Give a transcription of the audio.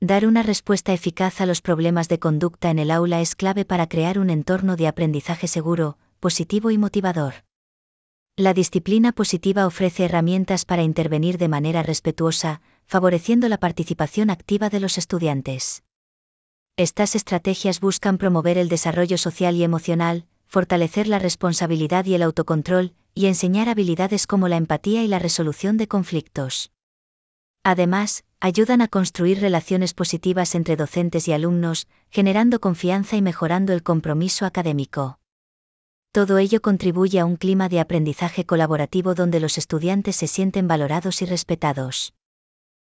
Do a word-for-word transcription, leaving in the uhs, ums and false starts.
Dar una respuesta eficaz a los problemas de conducta en el aula es clave para crear un entorno de aprendizaje seguro, positivo y motivador. La disciplina positiva ofrece herramientas para intervenir de manera respetuosa, favoreciendo la participación activa de los estudiantes. Estas estrategias buscan promover el desarrollo social y emocional, fortalecer la responsabilidad y el autocontrol, y enseñar habilidades como la empatía y la resolución de conflictos. Además, ayudan a construir relaciones positivas entre docentes y alumnos, generando confianza y mejorando el compromiso académico. Todo ello contribuye a un clima de aprendizaje colaborativo donde los estudiantes se sienten valorados y respetados.